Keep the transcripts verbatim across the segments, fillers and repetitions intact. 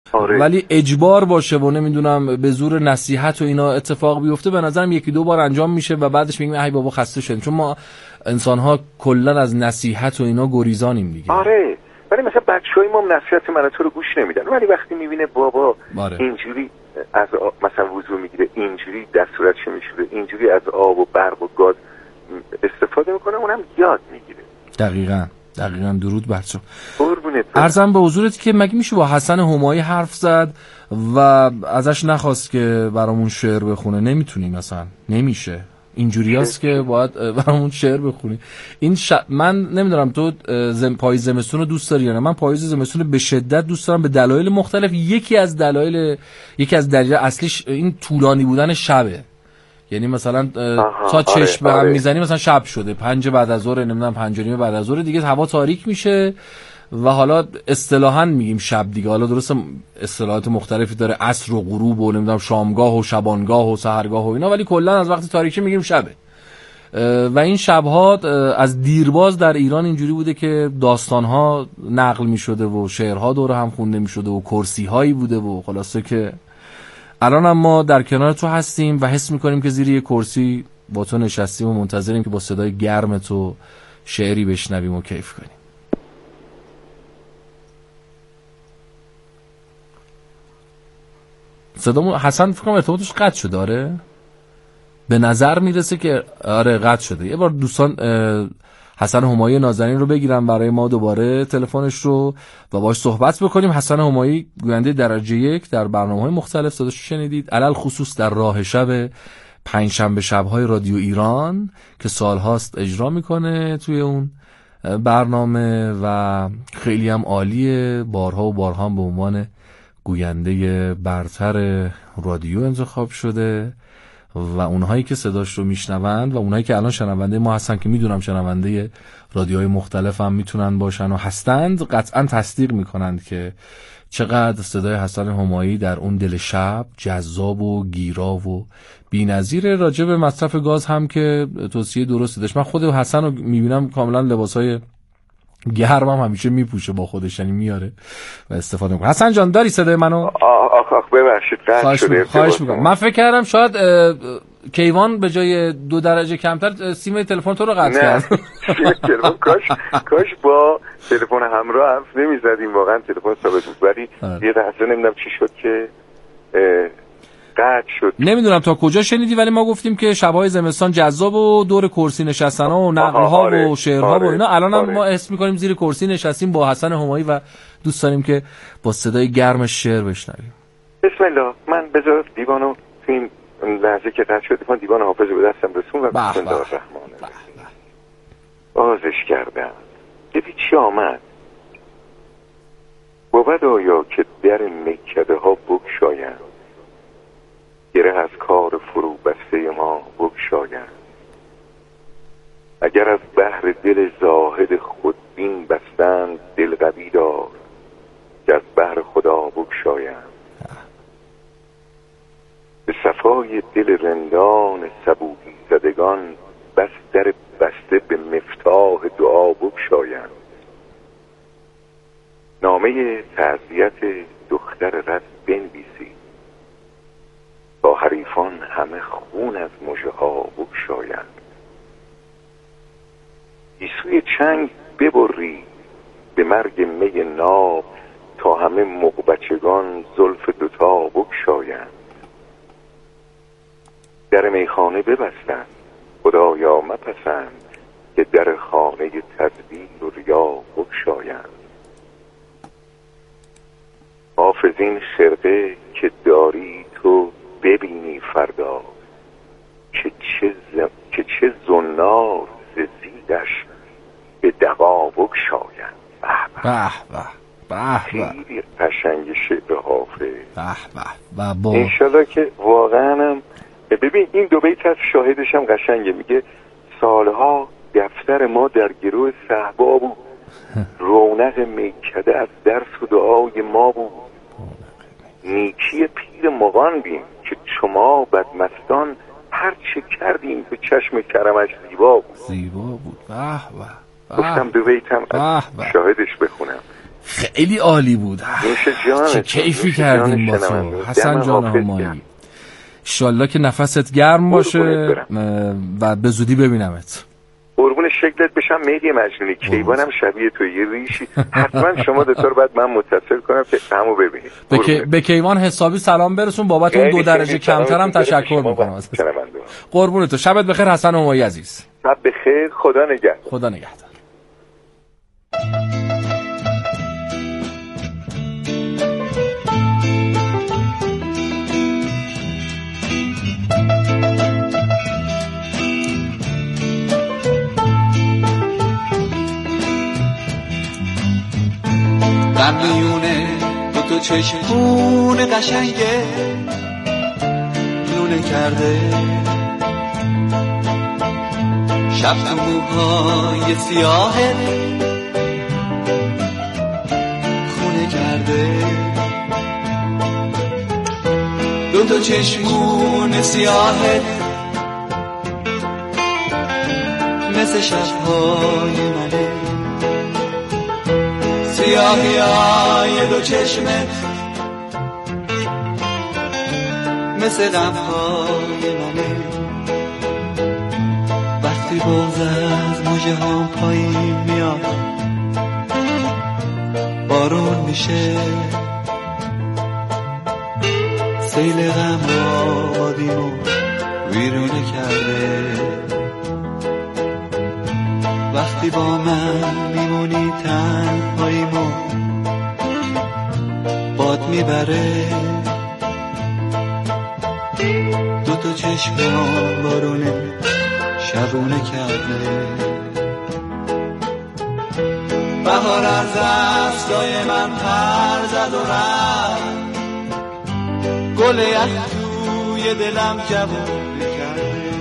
آره. ولی اجبار باشه و نمیدونم به زور نصیحت و اینا اتفاق بیفته، به نظرم یکی دو بار انجام میشه و بعدش میگیم ای بابا خسته شدیم، چون ما انسان‌ها کلا از نصیحت و اینا گریزانیم دیگه. آره، ولی مثلا بچهای ما نصیحت من تو رو گوش نمیدن، ولی وقتی میبینه بابا باره. اینجوری از آ... مثلا وضو میگیره، اینجوری دستورش میشوره، اینجوری از آب و برق و گاز استفاده میکنه، اونم یاد میگیره. دقیقاً دقیقاً. درود بر تو. قربونت. عرضم به حضورت که مگه میشه با حسن همایی حرف زد و ازش نخواست که برامون شعر بخونه؟ نمیتونی مثلا، نمیشه. اینجوریاست که باید برامون شعر بخونی. این ش... من نمیدونم تو زم... پاییز زمستون رو دوست داری یا نه؟ من پاییز زمستون رو به شدت دوست دارم، به دلایل مختلف. یکی از دلایل یکی از دلایل اصلیش این طولانی بودن شبه. یعنی مثلا تا چشم به هم میزنی مثلا شب شده، پنج بعد از ظهر، نمیدونم پنج و نیم بعد از ظهر دیگه هوا تاریک میشه و حالا اصطلاحاً میگیم شب دیگه. حالا درسته اصطلاحات مختلفی داره، عصر و غروب و نمیدونم شامگاه و شبانگاه و سحرگاه و اینا، ولی کلا از وقتی تاریکی میگیم شبه. و این شبها از دیرباز در ایران اینجوری بوده که داستانها نقل میشده و شعرها دور هم خونده میشده و کرسی هایی بوده و خلاصه که الان هم ما در کنار تو هستیم و حس میکنیم که زیر یه کرسی با تو نشستیم و منتظریم که با صدای گرم تو شعری بشنویم و کیف کنیم. صدامو حسن فکر کنم ارتباطش قطع شده. آره به نظر میرسه که آره قطع شده. یه بار دوستان حسن همایی نازنین رو بگیرم برای ما دوباره تلفنش رو و باهاش صحبت بکنیم. حسن همایی گوینده درجه یک در برنامه‌های مختلف، صداش شنیدید، علل خصوص در راه شب پنجشنبه شب‌های رادیو ایران که سالهاست اجرا میکنه توی اون برنامه و خیلی هم عالیه. بارها و بارها هم به عنوان گوینده برتر رادیو انتخاب شده و اونهایی که صداش رو میشنوند و اونهایی که الان شنونده ما هستن که میدونم شنونده رادیوهای مختلف هم میتونن باشن و هستند، قطعا تصدیق میکنند که چقدر صدای حسن همایی در اون دل شب جذاب و گیرا و بی‌نظیر. راجع به مصرف گاز هم که توصیه درستی داشت. من خود حسن رو میبینم کاملا لباسای گرم هم همیشه میپوشه با خودش، یعنی میاره و استفاده میکنه. حسن جان داری صدای منو؟ آخ آخ ببخشید قطع شده. خواهش میکنم. من فکر کردم شاید کیوان به جای دو درجه کمتر سیم تلفن تو رو قطع کرد. سیم تلفن کاش کاش با تلفن همراه حرف نمیزدیم، واقعا تلفن ثابت بود، ولی یه لحظه نمیدونم چی شد که قطع شد. نمیدونم تا کجا شنیدی، ولی ما گفتیم که شب‌های زمستان جذاب و دور کرسی نشستن‌ها و نقل‌ها آره، و شعرها آره، و اینا. الان هم آره. ما حس می‌کنیم زیر کرسی نشستیم با حسن همایی و دوست داریم که با صدای گرمش شعر بشنویم. بسم الله. من بذار دیوانو تو این لحظه که قطع شد دیوان حافظ به دستم رسون و بسم الله الرحمن الرحیم بازش کردم. دیدی چی آمد؟ بود آیا که در میکده ها بگشایند، گره از کار فرو بسته ما بگشایند. اگر از بحر دل زاهد خودبین بستند، دل قوی دار که از بحر خدا بگشایند. به صفای دل رندان صبوحی زدگان، بس در بسته به مفتاح دعا بگشایند. نامه تعزیت دختر رد بنویسید، با حریفان همه خون از مژه ها بگشایند. گیسوی چنگ ببرید به مرگ می ناب، تا همه مغبچگان زلف دوتا بگشایند. در میخانه ببستند، خدایا مپسند، که در خانه تدبیر و ریا بگشایند. حافظ این خرقه که داری تو ببینی فردا، که چه, ز... که چه زنار زیدش به دغا بگشایند. به به به به خیلی قشنگ شعر حافظ. به به با انشالله که واقعا هم ببین این دو بیت از شاهدش هم قشنگه. میگه سالها دفتر ما در گروه صحبا بود، رونق میکده از درس و دعای ما بود. نیکی پیر مغان بیم که شما بدمستان، هر چه کردیم به چشم کرمش زیبا بود. زیبا بود. به به گفتم دو بیتم از شاهدش بخونم. خیلی عالی بود. چه کیفی کردیم با تو حسن جان همایی. انشالله که نفست گرم باشه و به زودی ببینمت. قربون شکلت بشم مهدی مجنونی. کیوانم شبیه تو یه ریشی. حتما شما دوتار بعد من متصل کنم که همو ببینید. به, کی... به کیوان حسابی سلام برسون. بابت اون دو درجه کمترم تشکر میکنم. قربون تو. شبت بخیر حسن همایی عزیز. شب بخیر. خدا نگهدار. خدا نگهدار. در میونه دو تا چشمون قشنگه لونه کرده، شب تو موهای سیاهه خونه کرده، دو تا چشمون سیاهه مثل شبهای منه، سیاهی های دو چشمت مثل غمهای منه، وقتی بغض از موجه هم پایین میاد بارون میشه، سیل غم آبادیمو ویرونه کرده، وقتی با من میمونی تنهاییمو باد میبره، دو تا چشمم بارونه شبونه کرده، بهار از دستای من پر زد و رفت، گل یخ توی دلم جوونه کرده،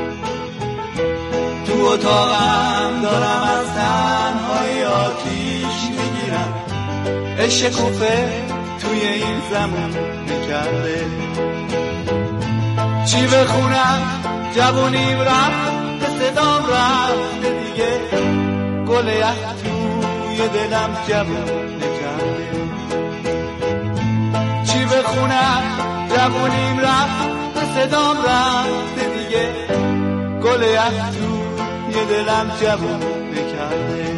تو اتاقم دارم از تنهایی آتیش میگیرم، عشق کوفه توی این زمان نکرده، چی بخونم جوونیم رفت به صدام رفت دیگه، گل یخ توی دلم جوون نکرده، چی بخونم جوونیم رفت به صدام رفت دیگه، گل یخ توی دلم جوون نکرده.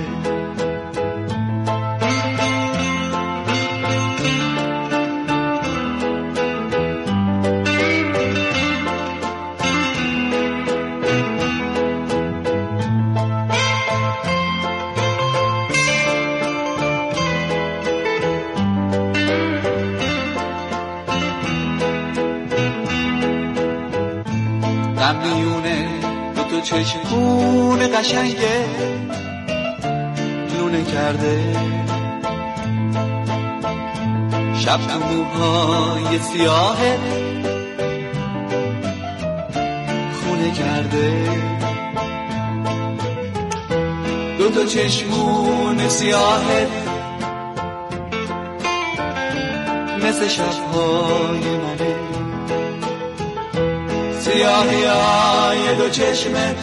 میونه دو تا چشمون قشنگه لونه کرده، شب تو موهای سیاهه خونه کرده، دو تا چشمون سیاهه مثل شبهای منه، سیاهی های دو چشمت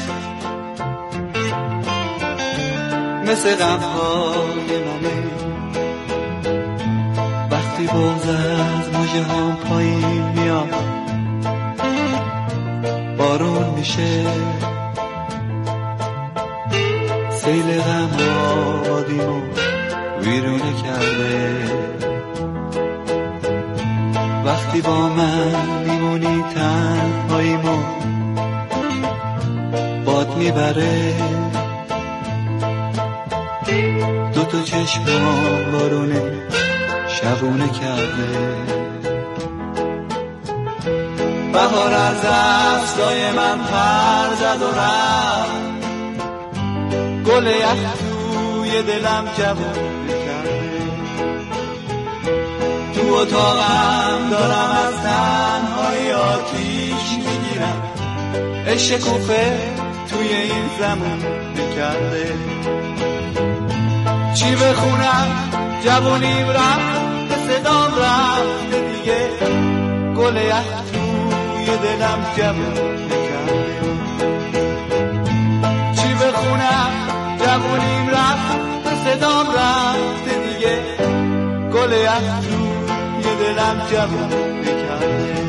مثل غمهای منه، وقتی بغض از موجه هم پایین میاد بارون میشه، سیل غم آبادیمو ویرونه کرده، وقتی با من میمونی تنهاییمو باد میبره، دو تا چشمم بارونه شبونه کرده، بهار از دستای من پر زد و رفت، گل یخ توی دلم جوونه کرده، تو اتاقم دارم از تنهایی آتیش میگیرم، عشق کوفه توی این زمان نکرده، چی بخونم جوونیم رفت به صدام رفت دیگه، گل یخ توی دلم جوون نکرده، چی بخونم جوونیم رفت به صدام رفت دیگه، گل افرو یه دلم جوون بکرده.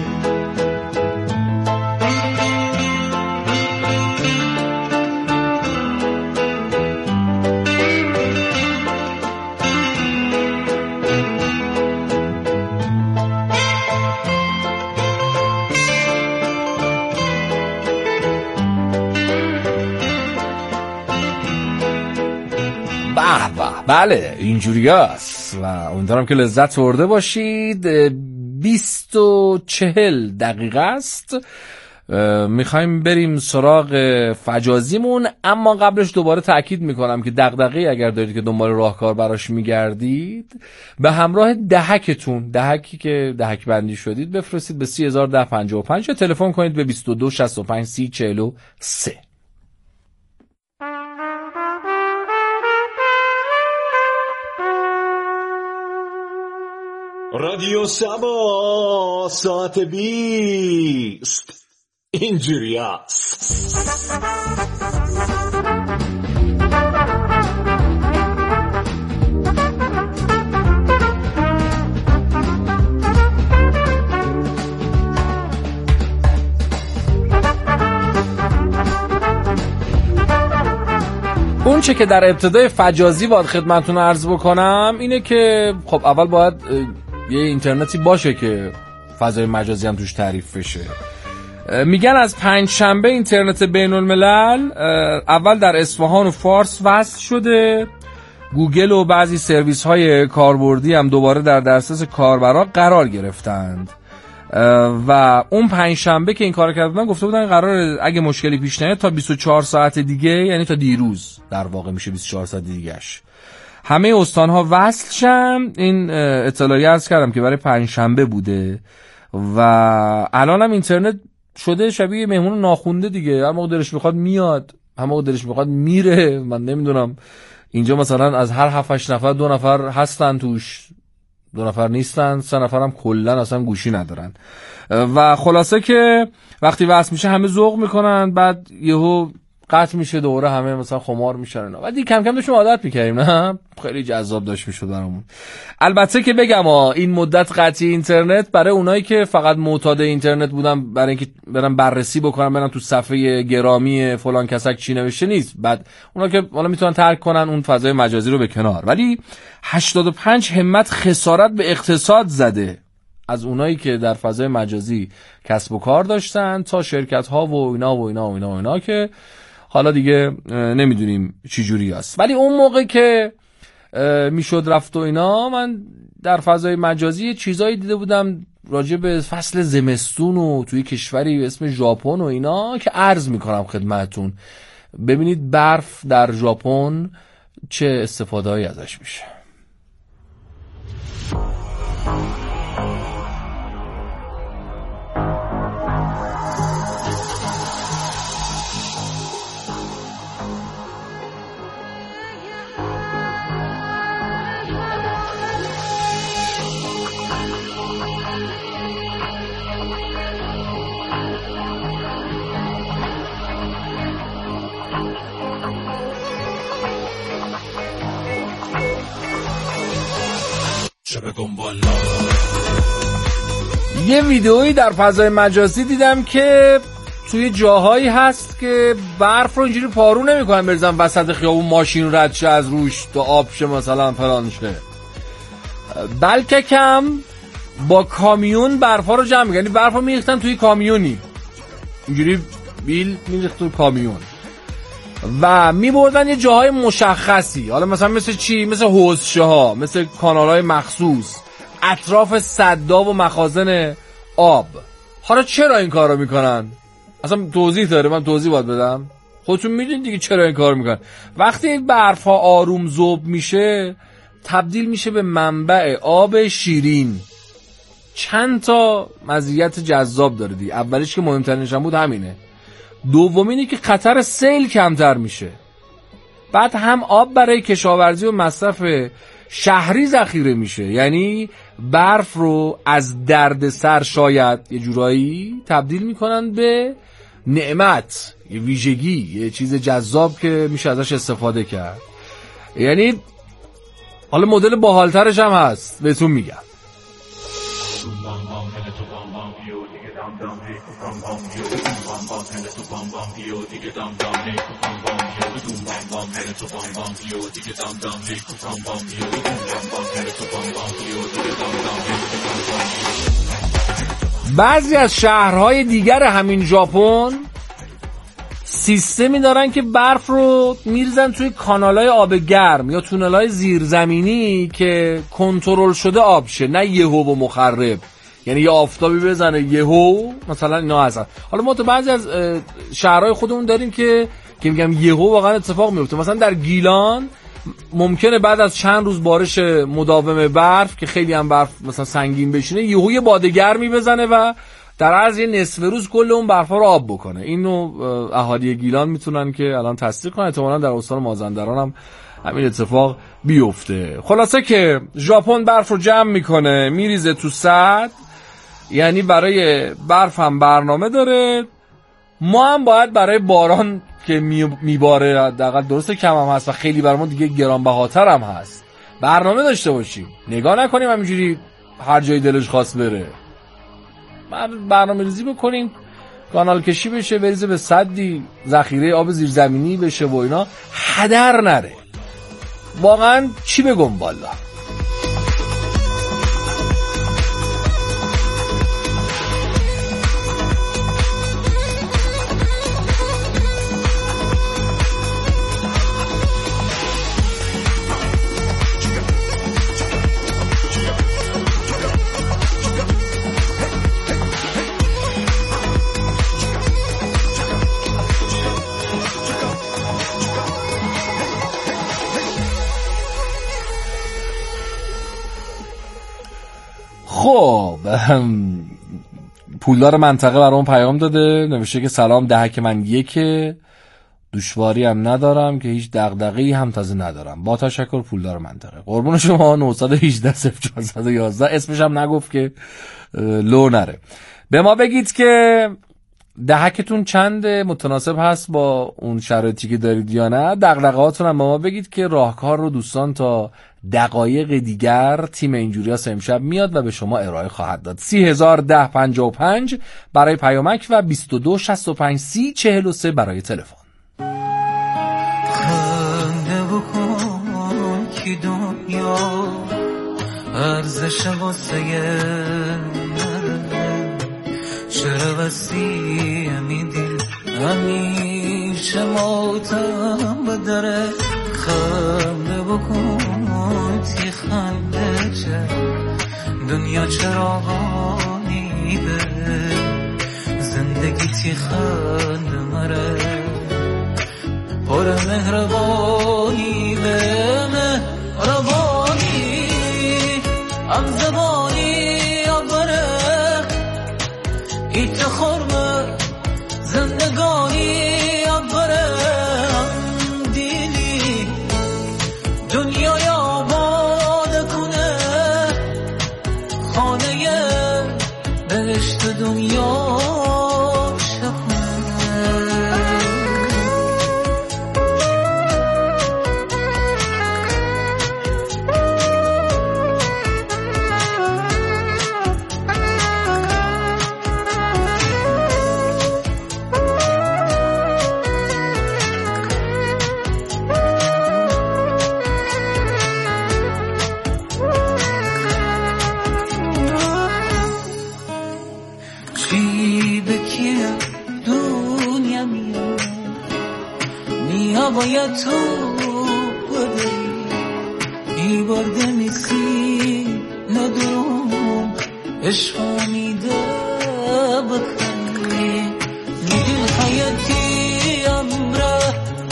بله اینجوری هست و امیدوارم که لذت برده باشید. بیست و چهل دقیقه است، میخوایم بریم سراغ فجازیمون، اما قبلش دوباره تأکید میکنم که دغدغه‌ای اگر دارید که دنبال راهکار براش میگردید به همراه دهکتون، دهکی که دهک بندی شدید بفرستید به سی هزار و ده پنجاه و پنج یا تلفن کنید به بیست و دو شصت و پنج سی چهل و سه. رادیو سبا ساعت بیست اینجوری هست. اون چه که در ابتدای فجازی باید خدمتتون عرض بکنم اینه که خب اول باید یه اینترنتی باشه که فضای مجازی هم توش تعریف بشه. میگن از پنج شنبه اینترنت بین الملل اول در اصفهان و فارس وصل شده. گوگل و بعضی سرویس های کاربردی هم دوباره در دسترس کاربرا قرار گرفتند و اون پنج شنبه که این کارو کردن گفته بودن قرار اگه مشکلی پیش نیاد تا بیست و چهار ساعت دیگه، یعنی تا دیروز در واقع میشه بیست و چهار ساعت دیگهش، همه استان‌ها وصل شدن. این اطلاعیه عرض کردم که برای پنج شنبه بوده و الان هم اینترنت شده شبیه مهمون ناخونده دیگه، هر موقع دلش میخواد میاد، هر موقع دلش میخواد میره. من نمیدونم اینجا مثلا از هر هفت هشت نفر دو نفر هستن توش، دو نفر نیستن، سه نفر هم کلا اصلا گوشی ندارن و خلاصه که وقتی وصل میشه همه ذوق میکنن، بعد یهو قطع میشه، دوره همه مثلا خمار میشن و دیگه کم کم داشتیم عادت میکردیم. نه خیلی جذاب داشت میشد برامون. البته که بگم ها این مدت قطعی اینترنت برای اونایی که فقط معتاد اینترنت بودن برای اینکه برن بررسی بکنن برن تو صفحه گرامی فلان کسک چی نوشته نیست، بعد اونا که حالا میتونن ترک کنن اون فضای مجازی رو به کنار، ولی هشتاد و پنج همت خسارت به اقتصاد زده از اونایی که در فضای مجازی کسب و کار داشتن تا شرکت ها و اینا و اینا و اینا و اینا که حالا دیگه نمیدونیم چی جوری است. ولی اون موقع که میشد رفت و اینا، من در فضای مجازی چیزایی دیده بودم راجع به فصل زمستون و توی کشوری به اسم ژاپن و اینا که عرض میکنم خدمتتون. ببینید برف در ژاپن چه استفاده‌ای ازش میشه. یه ویدئویی در فضای مجازی دیدم که توی جاهایی هست که برف رو اینجوری پارو نمی‌کنن بریزن وسط خیابون ماشین رد شه از روش تا آب شه مثلا فلان شه، بلکه کم با کامیون برفا رو جمع می‌کنن، یعنی برفا می‌ریختن توی کامیونی، اینجوری بیل می‌ریخت توی کامیون و می‌بردن یه جاهای مشخصی، حالا مثلا مثل چی؟ مثل حوضچه ها، مثل کانال‌های مخصوص، اطراف سدها و مخازن آب. حالا چرا این کارو میکنن؟ اصلا توضیح داره، من توضیح باید بدم؟ خودتون میدونید دیگه چرا این کارو میکنن. وقتی این برفا آروم ذوب میشه تبدیل میشه به منبع آب شیرین. چند تا مزیت جذاب داره دیگه. اولیش که مهمترینش هم بود همینه. دومینی که خطر سیل کمتر میشه. بعد هم آب برای کشاورزی و مصرف شهری ذخیره میشه، یعنی برف رو از دردسر شاید یه جورایی تبدیل میکنن به نعمت، یه ویژگی، یه چیز جذاب که میشه ازش استفاده کرد. یعنی حالا مدل باحالترش هم هست بهتون میگم. بعضی از شهرهای دیگر همین ژاپن سیستمی دارن که برف رو میریزن توی کانالای آب گرم یا تونلای زیرزمینی که کنترل شده آب شه، نه یهو و مخرب. یعنی یه آفتابی بزنه یهو مثلا اینا هستن. حالا ما تو بعضی از شهرهای خودمون داریم که که میگم یهو واقعا اتفاق میفته. مثلا در گیلان ممکنه بعد از چند روز بارش مداوم برف که خیلی هم برف مثلا سنگین بشینه، یهو یه باد گرمی بزنه و در عرض یه نصف روز کل اون برفا رو آب بکنه. اینو اهالی گیلان میتونن که الان تصدیق کنن. احتمالاً در استان مازندران هم همین اتفاق بیفته. خلاصه که ژاپن برف رو جمع میکنه میریزه تو سد، یعنی برای برف هم برنامه داره. ما هم باید برای باران که میباره، حداقل درسته کم هم هست و خیلی برامون دیگه گرانبهاتر هم هست، برنامه داشته باشیم. نگاه نکنیم همینجوری هر جای دلش خواست بره. برنامه ریزی بکنیم، کانال کشی بشه، بریزه به سدی، ذخیره آب زیرزمینی بشه و اینا، هدر نره. واقعا چی بگم والا. خب پولدار منطقه برام پیام داده، نوشته که سلام، دهک من یکه، دشواری هم ندارم که هیچ دغدغه‌ای هم تازه ندارم. با تشکر پولدار منطقه. قربون شما. نه یک هشت صفر چهار یک یک اسمش هم نگفت که لو نره. به ما بگید که دهکتون چند متناسب هست با اون شرایطی که دارید یا نه. دغدغه‌هاتون هم به ما بگید که راهکار رو دوستان تا دقایق دیگر تیم اینجوریاس امشب میاد و به شما ارائه خواهد داد. سی هزار ده پنجاه و پنج برای پیامک و بیست و دو شصت و پنج سی چهل و سه برای تلفن. خنده بکن که دنیا ارزش واسه نره، چرا وسیع میدی همیشه ماتم بدره. خنده بکن تی خنده چه دنیا چراغانی به زندگی تی خنده مره، پر مهربانی به مهربانی هم زبانی آبره ایت خورمه زندگانی آبره دیلی دنیای آباد کنه خانه بهشت دنیا باید تو بده ای برده میسی ندارم عشق میده بخری میدین حیاتی امره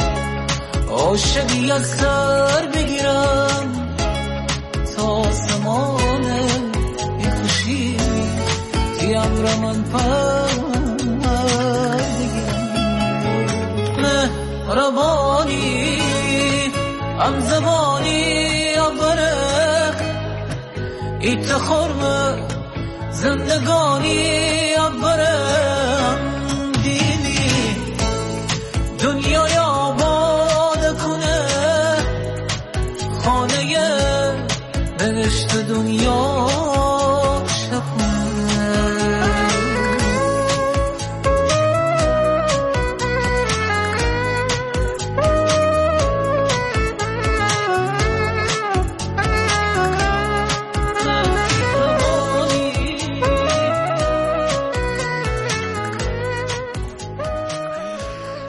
عاشقی از سر بگیرم تا زمانه ای خوشی تی امره من پر ربانی هم زبانی آبره ایت خورمه زندگانی آبره دیدی دنیای آباد کنه خانه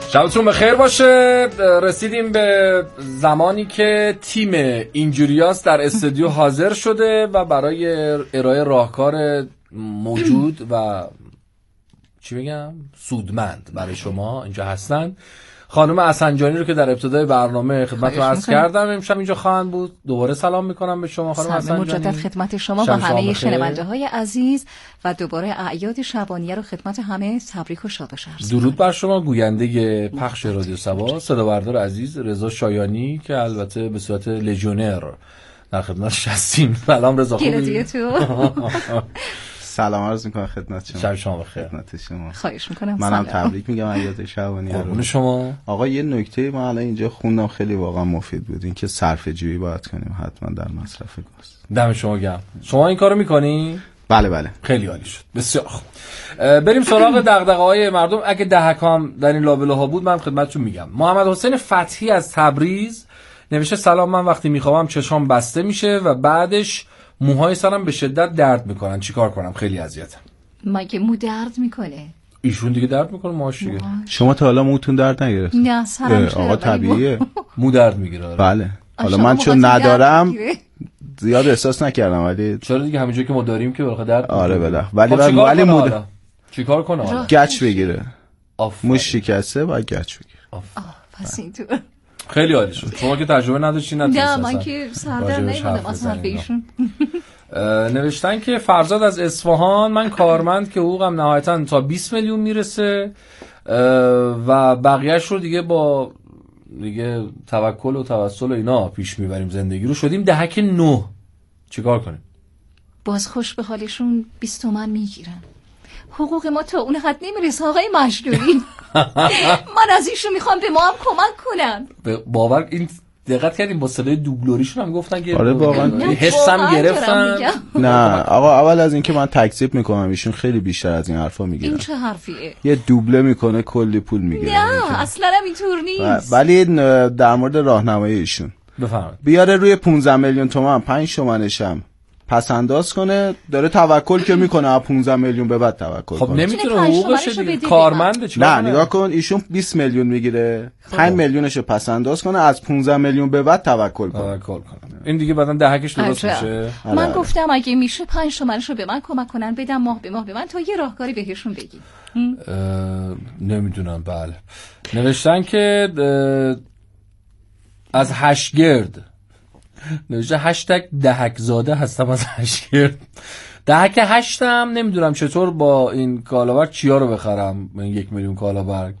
شبتون بخیر باشه. رسیدیم به زمانی که تیم اینجوریاس در استودیو حاضر شده و برای ارائه راهکار موجود و چی بگم سودمند برای شما اینجا هستن. خانم اسنجانی رو که در ابتدای برنامه خدمتتون عرض کردم امشب اینجا خواهند بود. دوباره سلام میکنم به شما خانم اسنجانی. مجدد خدمت شما و همه شنونده‌های عزیز و دوباره اعیاد شبانیه رو خدمت همه تبریک و شادش عرض. درود بر شما گوینده پخش رادیو صبا، صدا بردار عزیز رضا شایانی که البته به صورت لژیونر در خدمتش هستیم. سلام رضا، خوبی؟ سلام عرض میکنم خدمت شما. شب شما بخیر. خدمت شما. خواهش میکنم. منم تبریک میگم اعیاد شبانیه رو. قربون شما. آقا یه نکته ما الان اینجا خوندم خیلی واقعا مفید بود، این که صرفه جویی باید کنیم حتما در مصرف گاز. دم شما گرم. شما این کارو میکنی؟ بله بله. خیلی عالی شد. بسیار خوب. بریم سراغ دغدغه‌های مردم. اگه دهکام در این لابلوها بود من خدمتتون میگم. محمد حسین فتحی از تبریز نوشته سلام، من وقتی میخوام چشام بسته میشه و بعدش موهای سرم به شدت درد میکنن، چیکار کنم؟ خیلی اذیتم. مگه مو درد میکنه؟ ایشون دیگه درد میکنه، ماش دیگه. شما تا حالا موتون درد نگرفت؟ نه سرم چرا؟ آقا طبیعیه. مو درد میگیره. بله. حالا من چون ندارم زیاد احساس نکردم، ولی چرا دیگه همینجوری که ما داریم که بالاخره درد. آره بله. ولی خب ولی مو چیکار کنه حالا؟ گچ بگیره. مو شکسته باید گچ بگیره. آه پس اینطور. خیلی عالی شد. شما که تجربه نداشتین نتونستین. نه من که سردر نمیدونم اصلا به ایشون. نوشتن که فرزاد از اصفهان، من کارمند که حقوقم نهایتاً تا بیست میلیون میرسه و بقیه‌اش رو دیگه با دیگه توکل و توسل و اینا پیش میبریم، زندگی رو شدیم دهک نه. چیکار کنیم؟ باز خوش به حالشون بیست تومن میگیرن. حقوق ما تا اون حد نمیرسه آقای مشلولی. من از ایشون میخوام به ما هم کمک کنن. باور این دقت کردیم با صدای دوبلوریشون هم گفتن که آره واقعا حسم گرفتن. نه آقا اول از اینکه من تکذیب میکنم ایشون خیلی بیشتر از این حرفا میگیرن. این چه حرفیه؟ یه دوبله میکنه کلی پول میگیره. نه اصلا هم اینطور نیست. ولی در مورد راهنمایی ایشون بفرمایید. بیاره روی پانزده میلیون تومان پنج تومنشم پس انداز کنه، داره توکل که میکنه از پانزده میلیون به بعد توکل خب کنه. نمیتونه حقوقش دیگه کارمنده چیکار؟ نه نگاه کن ایشون بیست میلیون میگیره، پنج میلیونشو پس انداز کنه، از پانزده میلیون به بعد توکل کنه. توکل کنه. این دیگه بعدن دهکش درست میشه. من گفتم اگه میشه پنج تومنشو به من کمک کنن بدم ماه به ماه به من تا یه راهکاری بهشون بگی. نمیدونم. بله نوشتن که از هشگرد نوشته هشتگ دهک زاده هستم از هشگرد. دهک هشتم نمیدونم چطور با این کالابرگ چیا رو بخرم، این یک میلیون کالابرگ.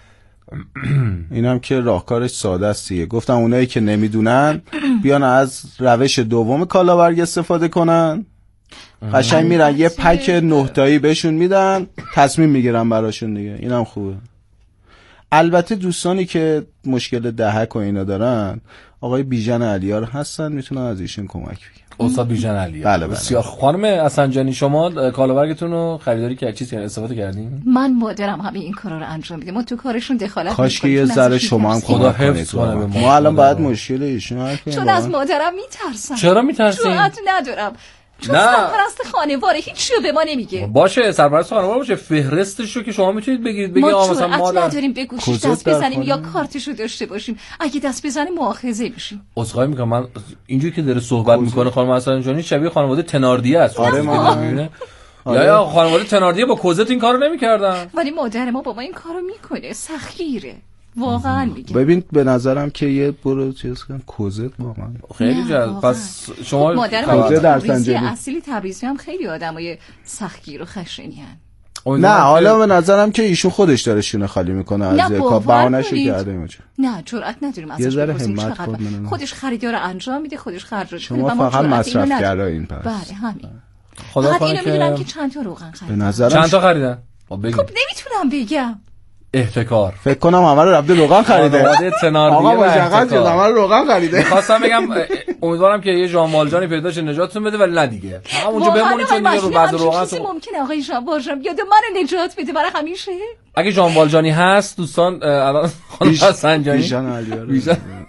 اینم که راهکارش ساده است دیگه. گفتم اونایی که نمیدونن بیان از روش دوم کالابرگ استفاده کنن، قشنگ میرن یه پک نه تایی بهشون میدن، تصمیم میگیرن براشون دیگه. اینم خوبه. البته دوستانی که مشکل دهک و اینا دارن آقای بیژن علیار هستن، میتونن از ایشون کمک بگیرن. استاد بیژن علیار. بله بله. بسیار. خانم اسنجانی شما کالابرگتون رو خریداری کردین، چیز کردین، استفاده کردین؟ من مادرم همه این کارا رو انجام میده. ما تو کارشون دخالت نمی‌کنیم. کاش که یه ذره شما هم خدا حفظ کنه به ما. ما الان بعد مشکل ایشون حل کنیم. چون از مادرم میترسم. چرا میترسین؟ جرأت ندارم. چون نه. سرپرست خانواده هیچ چیو به ما نمیگه. باشه سرپرست خانواده باشه، فهرستشو که شما میتونید بگید بگید آ مثلا ما مادر نداریم به گوشش دست بزنیم یا کارتشو داشته باشیم. اگه دست بزنیم مؤاخذه میشیم. عذرخواهی میکنم. من اینجوری که داره صحبت میکنه خانم اسنجانی شبیه خانواده تناردیه است. آره ما میبینه. یا یا خانواده تناردیه با کوزت این کارو نمیکردن. ولی مادر ما با ما این کارو میکنه. سختگیره. واقعا میگم. ببین به نظرم که یه برو چیز کن کوزت واقعا خیلی جالب. پس شما مادر کوزه در تبریزی سنجانی اصیلی تبریزی هم خیلی آدمای سختگیر و خشنی ان. نه حالا به نظرم که ایشون خودش داره شونه خالی میکنه از کار بهانه‌شو کرده میشه. نه جرئت نداریم ازش. یه ذره همت خود خودش خریدار انجام میده، خودش خرج میکنه. شما فقط مصرفگرایین پس. بله همین. خدا کنه که میدونم که چند تا روغن خریدن. به نظرم چند تا خریدن؟ خب نمیتونم بگم. احتکار. فکر کنم همه رو رفته روغن خریده. آقا مشخص شد همه رو روغن خریده. می‌خواستم بگم امیدوارم که یه ژان والجانی پیدا شه نجاتتون بده، ولی نه دیگه. اونجا بمونید چون دیگه رو بعض روغن تو ممکنه آقای ژان والجان بیاد منو نجات بده برای همیشه. اگه ژان والجانی هست دوستان الان خانم سنجانی بیژن علیار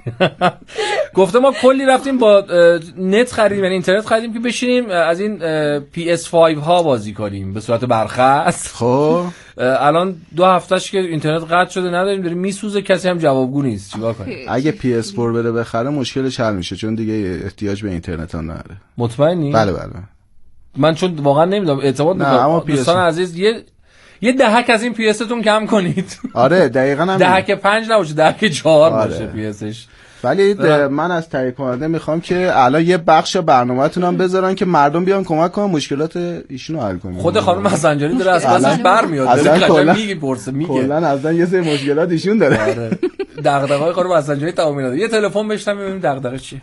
گفته ما کلی رفتیم با نت خریدیم، یعنی اینترنت خریدیم که بشینیم از این پی اس پنج ها بازی کنیم به صورت برخاست. خب الان دو هفتهش که اینترنت قطع شده نداریم، داریم میسوزه، کسی هم جوابگو نیست. چیکار کنیم؟ اگه پی اس چهار بره بخره مشکلش حل میشه، چون دیگه احتیاج به اینترنت هم نداره. مطمئنی؟ بله بله. من چون واقعا نمیدونم، اعتماد میکنم. دوستان عزیز یه یه دهک از این پی استون کم کنید. آره دقیقاً همین. دهک پنج نباشه، دهک چهار آره. باشه پی اسش. ولی من از تهیه کننده میخوام که الان یه بخش برنامه‌تون هم بذارن که مردم بیان کمک کنن مشکلات ایشونو حل کنن. خود خانم حسنجانی داره از پسش برمیاد، داره کلا میگه پرسه میگه کلا اصلا یه سری مشکلات ایشون داره. آره دغدغه‌های خانم حسنجانی تمام نداره. یه تلفن بهش ببینیم دغدغه چیه.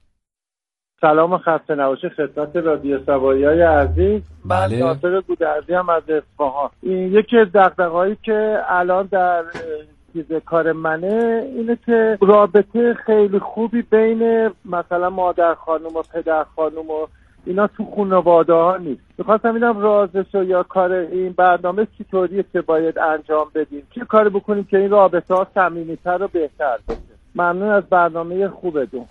سلام خسته نباشه خدمت رادیو سوایی‌های عزیز. بله. ناصر گودرزی هم از اصفهان. این یکی از دغدغه‌هایی که الان در چیز کار منه اینه که رابطه خیلی خوبی بین مثلا مادر خانم و پدر خانم و اینا تو خانواده ها نیست. میخواستم ببینم رازش یا کار این برنامه چطوریه که باید انجام بدیم، چه کاری بکنیم که این رابطه ها صمیمیتر و بهتر بشه. ممنون از برنامه خوبتون.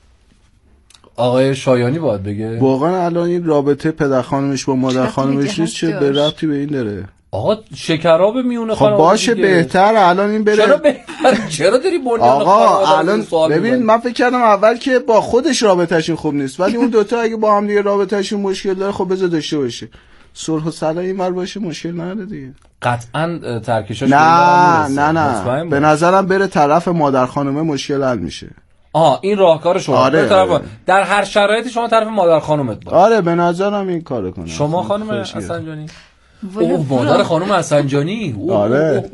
آقای شایانی باید بگه واقعا الان این رابطه پدر خانمش با مادر خانمش نیست، چه به ربطی به این داره؟ آقا شکراب میونه خب باشه بهتر الان این بره. چرا بهتر؟ چرا داری بنیان آقا الان ببین من فکر کردم اول که با خودش رابطه‌شون خوب نیست، ولی اون دوتا اگه با هم دیگه رابطه‌شون مشکل داره خب بذار داشته باشه، صلح و صلاح اینور باشه، مشکل نداره دیگه. قطعاً ترکشاش نه نه نه به نظرم بره طرف مادر خانومه مشکل حل میشه. آه این راهکار شما. آره طرف آره. در هر شرایطی شما طرف مادر خانومت باش. آره به نظرم این کارو کنه. شما خانم حسنجانی؟ اوه مادر خانم حسنجانی. آره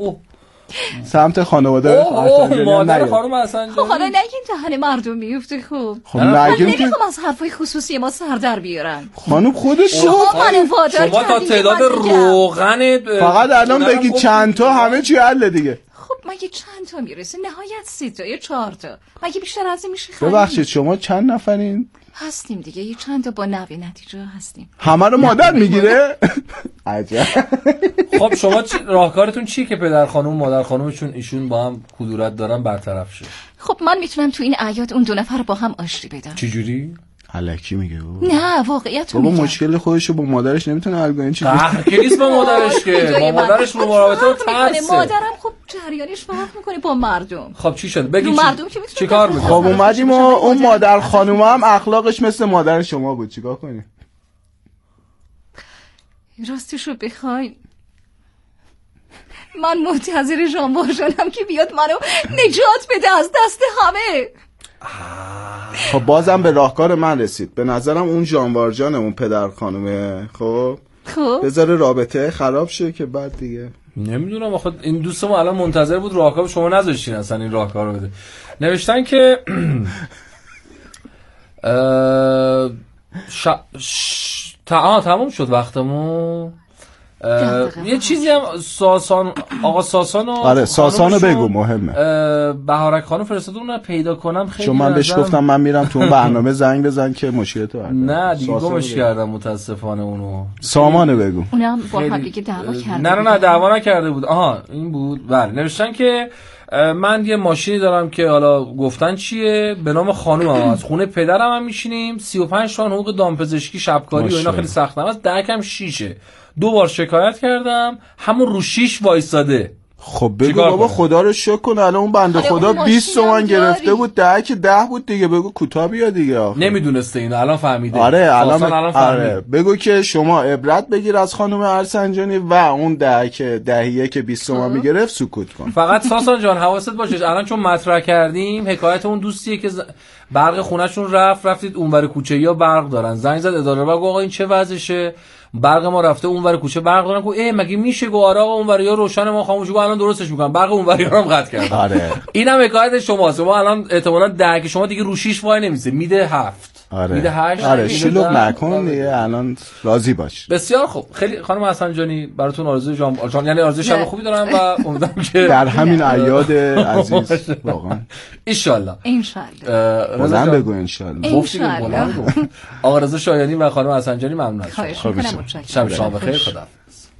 سمت خانواده حسنجانی مادر خانم حسنجانی. خب حالا نگین دهن مردم میفته. خوب خب نگین که نمیخوام از حرفای خصوصی ما سر در بیارن. خانم خودش شما منو وادار شما تا تعداد روغن فقط الان بگی چند تا همه چی حل دیگه. خب مگه چند تا میرسه؟ نهایت سه تا یا چهار تا. مگه بیشتر از این میشه خرید؟ ببخشید شما چند نفرین؟ هستیم دیگه، یه چند تا با نوی نتیجه هستیم. همه رو مادر میگیره؟ عجب. خب شما راهکارتون چیه که پدر خانم مادر خانمشون ایشون با هم کدورت دارن برطرف شه؟ خب من میتونم تو این اعیاد اون دو نفر با هم آشتی بدم. چه جوری؟ الکی میگه بابا. نه واقعیت رو بابا میگم. مشکل خودشو با مادرش نمیتونه حل کنه. چی قهر که نیست با مادرش که با مادرش رو رابطه رو ترسه. مادرم خب جریانش فرق میکنه با مردم. خب چی شد بگی چی کار میکنه؟ خب اومدیم و اون مادر خانوم هم اخلاقش مثل مادر شما بود، چیکار کنیم؟ راستشو بخواین من منتظر ژانوارژانم که بیاد منو نجات بده از دست همه. خب بازم به راهکار من رسید. به نظرم اون ژانوارژان اون پدر خانومه خب خب بذاره رابطه خراب شه که بعد دیگه نمیدونم. آخه این دوستمون الان منتظر بود راهکار شما نذاشتین اصلا این راهکار رو بده. نوشتن که ش... ش... تا... تمام شد وقتمون. یه چیزی هم ساسان آقا ساسان و آره ساسانو بگو مهمه. بهارک خانم فرستاده اون رو پیدا کنم خیلی. چون من بهش گفتم من میرم تو اون برنامه زنگ بزن که مشکلتو حل. نه دیگه گمش کردم متاسفانه اونو. سامانو بگو. اونم با هم دیگه دعوا کرده. نه نه نه دعوا نکرده بود. آها این بود. بله نوشتن که من یه ماشینی دارم که حالا گفتن چیه به نام خانومم از خونه پدرم هم میشینیم سی و پنج تا حقوق دامپزشکی شبکاری و اینا خیلی سختم است. دهکم شیشه. دو بار شکایت کردم همون رو شیش وایساده. خب بگو بابا خدا رو شکر کن الان اون بنده خدا بیست تومن گرفته بود ده که ده بود دیگه بگو کوتاه بیا دیگه آخه. نمیدونسته اینو الان فهمیده. آره الان, الان آره بگو که شما عبرت بگیر از خانم حسنجانی و اون ده که دهیه که بیست تومن میگرفت سکوت کن. فقط ساسان جان حواست باشه الان چون مطرح کردیم حکایت اون دوستیه که برق خونه‌شون رفت رفتید اونور کوچه یا برق دارن زنگ زد اداره بگو آقا این چه وضعشه برق ما رفته اونور کوچه برق دارن گفت ای مگه میشه گو آره آقا اونوریا روشن ما خاموش گو الان درستش میکنم برق اونوریا رو هم قطع کردن. آره اینم حکایت شماست. شما الان احتمالاً ده که شما دیگه رو شش وای نمیسه میده هفت. آره میده هشت. آره شلوغ نکن دیگه الان راضی باش. بسیار خوب. خیلی خانم حسنجانی براتون آرزوی جام جان یعنی آرزوی شب خوبی دارم و امیدوارم که در همین اعیاد عزیز واقعا ان شاء الله ان شاء الله بازم بگو ان شاء الله. گفتیم آقا رضا شایانی و خانم حسنجانی ممنون از شما. خواهش می‌کنم. شب شما بخیر. خدا